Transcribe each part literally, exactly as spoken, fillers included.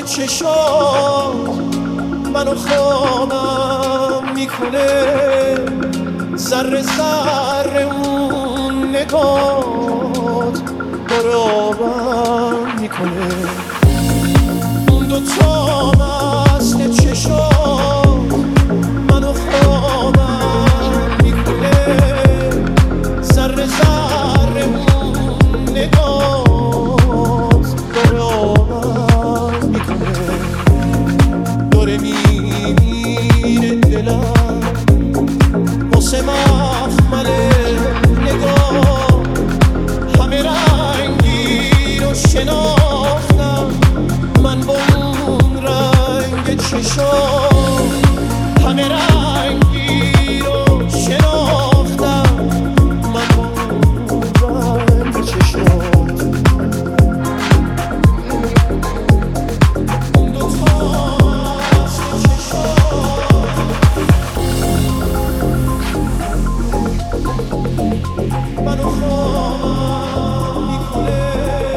چشات منو خوابم میکنه، ذره ذره اون نگات داره آبم میکنه. اون دوتا مثل چشات منو خوابم میکنه، ذره ذره اون نگات داره آبم میکنه. داره میمیره دلم واسه مخمل نگاه، همه رنگی رو شناختم من با اون رنگ چشام، همه رنگی رو شناختم من با اون رنگ چشام. اون دوتا مثل چشام منو خوابم میکنه.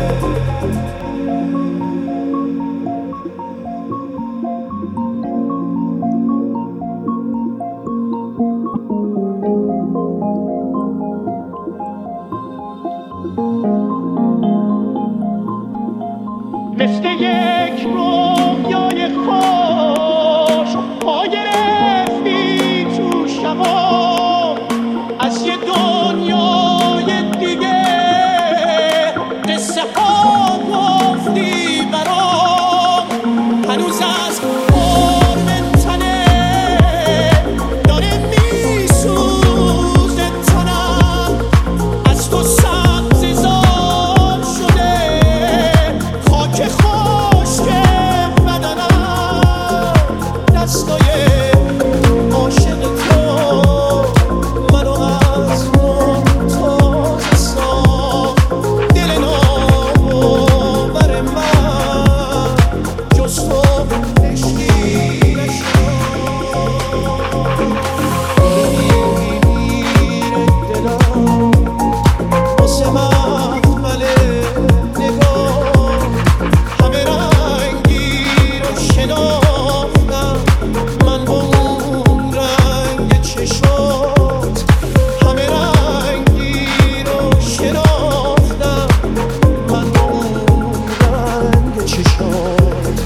مثل یک رویای خوش پا گرفتی تو شبا، از یه دنیای دیگه قصه ها گفتی برام. هنوز از قرب تنه داره میسوزه تنم، از تو سبز زار شده خاک خشک بدنم. دستای عاشق تو منو از نو تازه ساخت، دل ناباور من جز تو عشقی نشد. میمیره دلم واسه مخمل نگاه، همه رنگی رو شناختم من با اون رنگ چشات، همه رنگی رو شناختم من با اون رنگ چشات.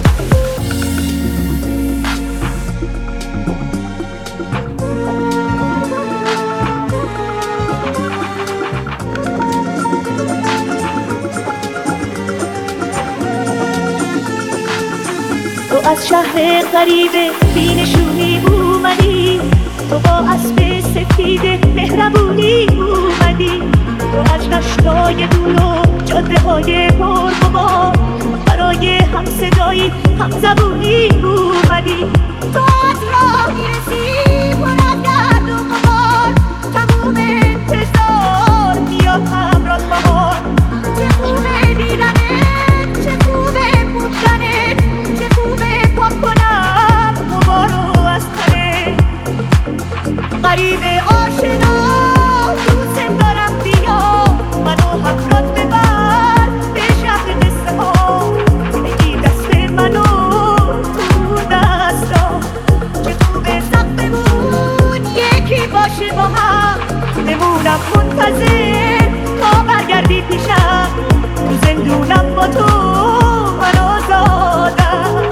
تو از شهر غریبه بینشونی اومدی، تو با اسب سفید مهربونی اومدی، تو از دشتای دور و جاده های پرغبار برای هم صدایی هم زبونی اومدی. تو از راه میرسی پر از درد و غبار، تموم انتظار میاد همراه بهار. چه خوبه دیدنت، چه خوبه بودنت، چه خوبه پاک کنم غبارو از تنت. غریبه آشنا دوست دارم بیا، منو همراهت ببر به شهر قصه ها، بگی دست منو تو دستا. چه خوبه سقفمون یکی باشه با هم، بمونم منتظر تا برگردی پیشم. تو زندونم با تو من آزادم.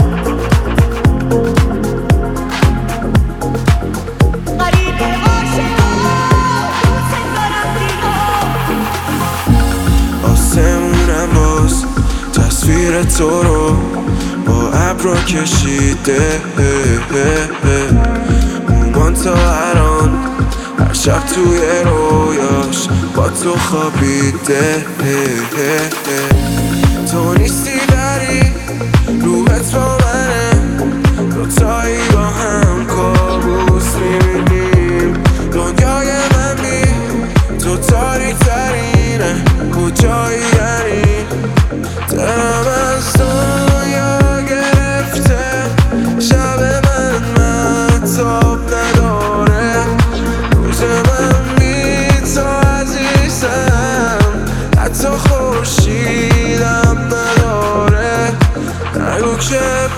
غریبه آشنا دوست دارم بیا. آسمونم باز تصویر تو رو با ابرا کشیده، مومان تا الان هر شب توی رویاش با تو خوابیده. تو نیستی داری روحت با منه، دوتایی با هم کابوس میبینیم. دنیای من بی تو تاریک ترینه، کجایی یعنی؟ دلم از دنیا گرفته، شب من مهتاب نداره، روز من بی تو عزیزم حتی خورشیدم نداره. نگو که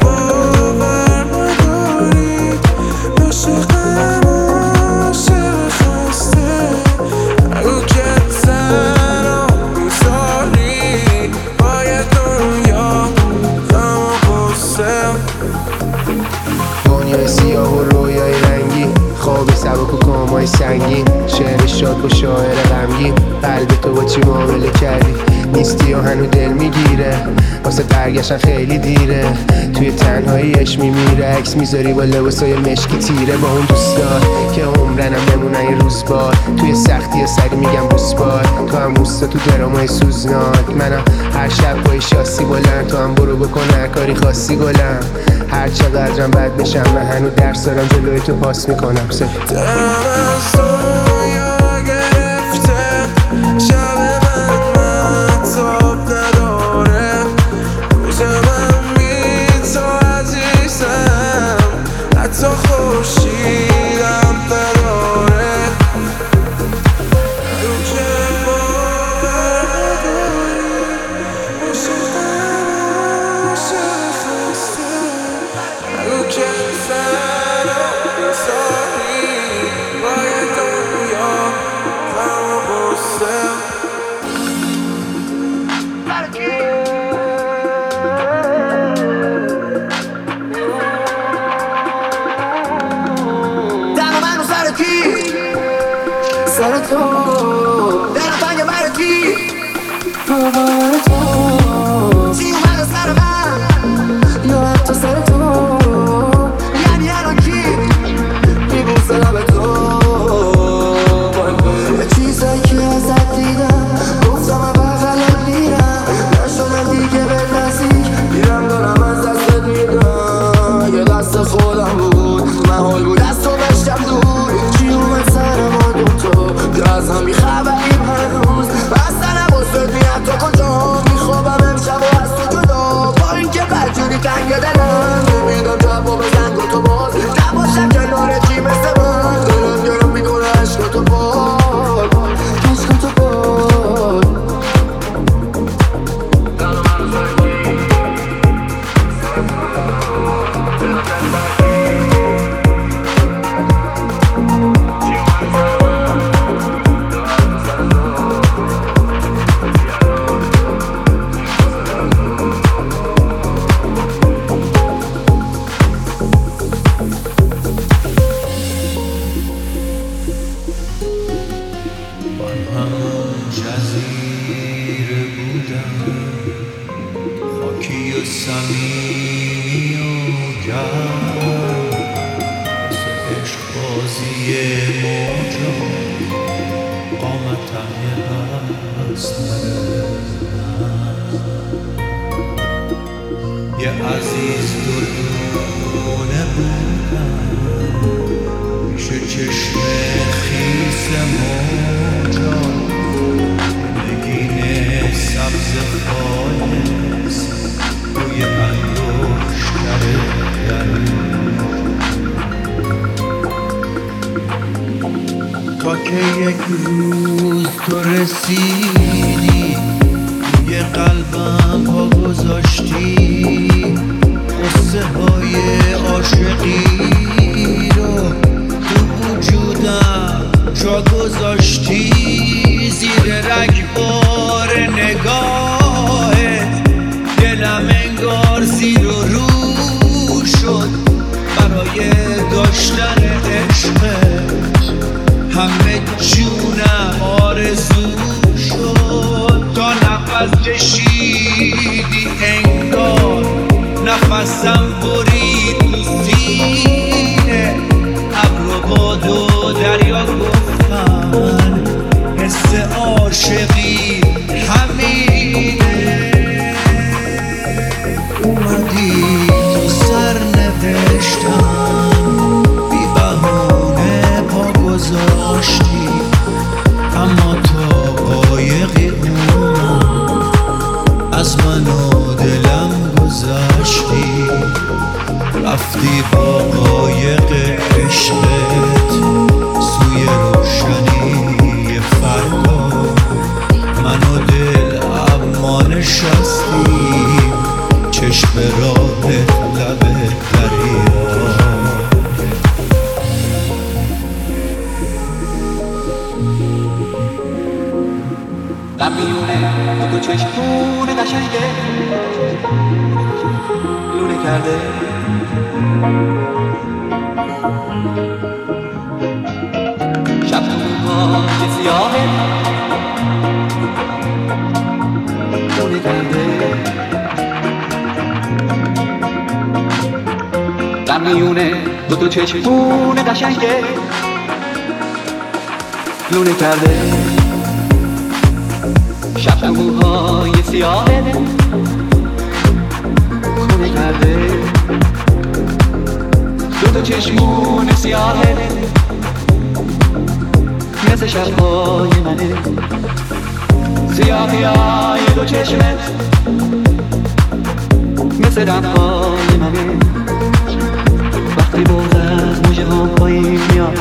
و شاعر غمگین. قلب تو با چی معامله کردی؟ نیستی و هنو دل میگیره، واسه برگشتن خیلی دیره. توی تنهاییش میمیره، عکس میذاری با لباسای مشکی تیره. با اون دوستار که عمرنم بمونن یه روز بار، توی سختی سری میگم بوس بار. تو هم روستا تو درامای سوزناک، منم هر شب با شاسی بلند. تو هم برو بکن هر کاری خاصی گلم، هر چقدرم بد بشم من هنو درس دارم جلوی تو پاس میکنم. سر تو دلم تنگ برای کی برای تو چی اومد از سر من یا حتی سر تو، یعنی الان کی میبوسه لب تو. یه چیزایی که ازت دیدم گفتم من بغلت میرم، نشدم دیگه به نزدیک میرم دارم از دستت میدم. یه دست خودم بود محال بود از تو بشتم دور، چی اومد سر ما دوتا از هم میخبریم هنوز. بسته نباستد میاد تا کجا میخوابم امشب و از تو جدا. با این که بدجوری تنگ دلم نمیدم جواب زنگ و تو باز نباشم کنار چی مثل من. دلم گرم میکنه عشق تو بار عشق تو بار. جزیره بودم خاکی و صمیمی و گرم، واسه عشق بازی موجا قامتم یه هستره. یه عزیز دلونه بودم پیش چشم خیس موجا، نگین سبز خالص روی انگشتر درم. تا که یک روز تو رسیدی روی قلبم پا گذاشتی، قصه های عاشقی رو تو وجودم جا گذاشتی. زیر رگبار نگاهت دلم انگار زیر و رو شد برای داشتن عشقت. همه جونم آرزو شد تا نفس کشیدی انگار نفسم برید تو سینه. ابر و باد و دریا گفتن حس عاشقی همینه. اومدی تو سر نوشتم بی بهونه پا گذاشتی، اما تا قایقی اومد از من و دلم گذشتی. رفتی با قایق عشقت سوی روشنی فردا، من و دل اما نشستیم چشم راه لب دریا. غم میونه تو چشمون قشنگه لونه کرده. شب تو موهای سیاهه خونه کرده در میونه دو دو چشمون قشنگه لونه کرده شب تو موهای سیاهه خونه کرده دو دو چشمون سیاهه مثل شبهای منه سیاهی های دو چشمت مثل دمهای منه وقتی بغزت موجه هم پایین میاد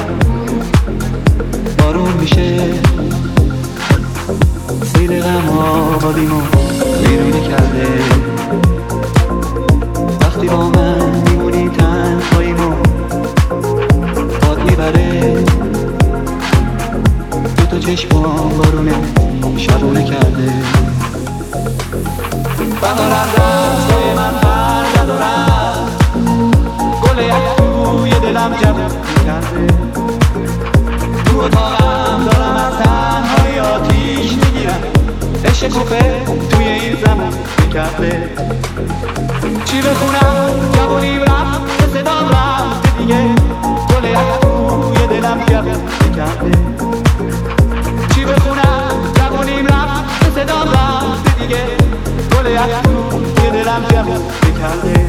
بارون میشه سیل غم آبادیمو ویرونه کرده وقتی با من میمونی تنهاییمو باد میبره دو تا چشمام بارونه شبونه کرده بهارم رفت توی من پر ندارم گل یک توی دلم جمع کرده تو اتاقم دارم از تنهایی آتیش میگیرم عشق کوفه توی این زمان کرده چی بخونم جوونیم رفت صدام رفت دیگه گل یک توی دلم جمع کرده چی بخونم جوونیم رفت صدام رفت دیگه گل یک توی دلم جمع کرده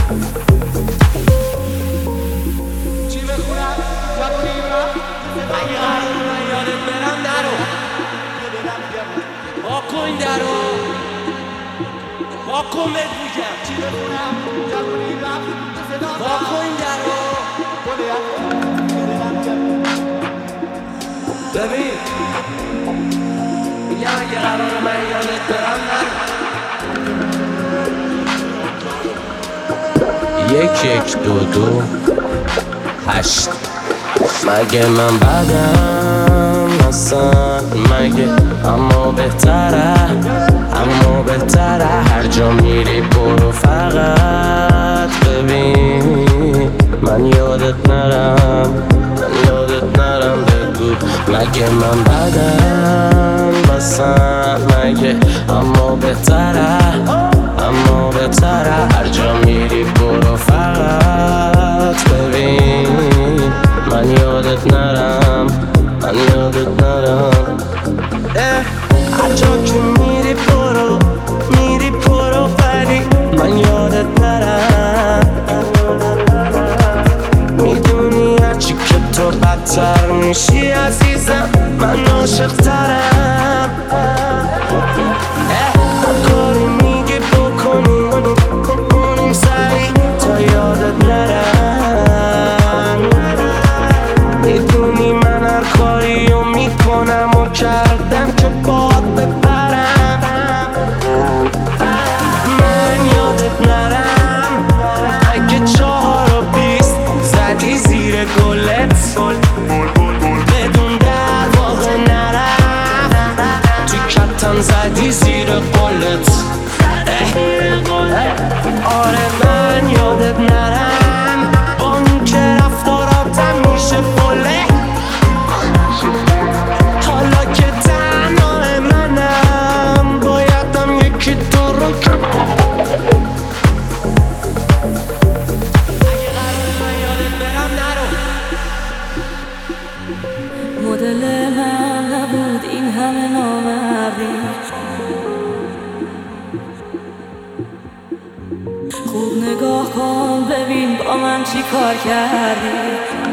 واکن درو واکن بهت میگم چی بخونم جوونی رفت واکن درو ببین میگم اگه قرار من یادت برم نرو یک یک دو دو هشت مگه من بدم اصلا مگه اما بهتره اما بهتره هر جا میری برو فقط ببین من یادت نرم من یادت نرم بگو مگه من بدم اصلا مگه اما بهتره اما بهتره هر جا میری برو فقط ببین من یادت نرم من یادت نرم هر جا که میری برو میری برو ولی من یادت نرم میدونی هرچی که تو بدتر میشی عزیزم من عاشق ترم هر کاری میگی بکنیم بکنیم سریع تا یادت نرم میدونی من هر کاری رو میکنم و کردم که باد بپرم من یادت نرم اگه چهار و بیست زدی زیر گلت بدون در واقع نرم تو کتم زدی زیر قلت آره من یادت نرم با این که رفتاراتم میشه فله حالا که تنها منم بایدم یکی تو رو که اگه قرار من یادت برم نرو مدل من نبود این همه نامردی خوب نگاه کن ببین با من چی کار کردی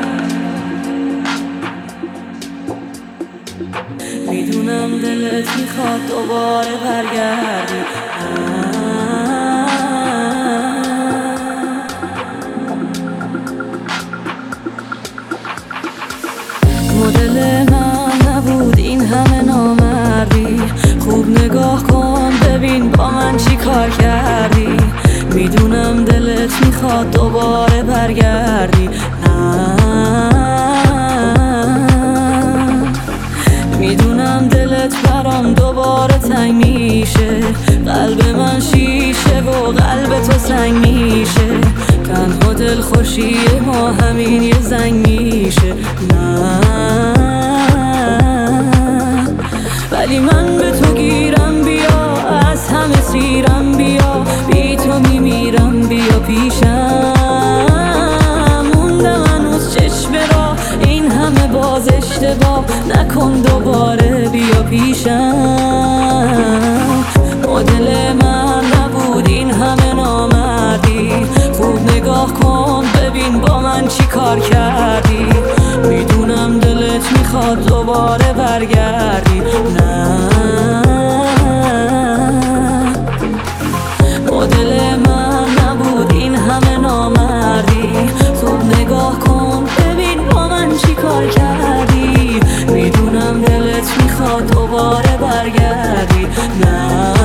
میدونم دلت میخواد دوباره برگردی مدل من نبود این همه نامردی خوب نگاه کن ببین با من چی کار کردی میدونم دلت میخواد دوباره برگردی میدونم دلت برام دوباره تنگ میشه قلب من شیشه و قلب تو سنگ میشه تنها دل خوشی ما همین یه زنگ میشه نه ولی من به تو گیرم، بیا از همه سیرم، بیا بی تو میمیرم، بیا پیشم. موندم هنوز چشم را این همه باز اشتباه نکن، دوباره بیا پیشم. مدل من نبود این همه نامردی، خوب نگاه کن ببین با من چی کار کردی. میدونم دلت میخواد دوباره برگردی، نه مدل من نبود این همه نامردی، خوب نگاه کن ببین با من چی کار کردی. میدونم دلت میخواد دوباره برگردی، نه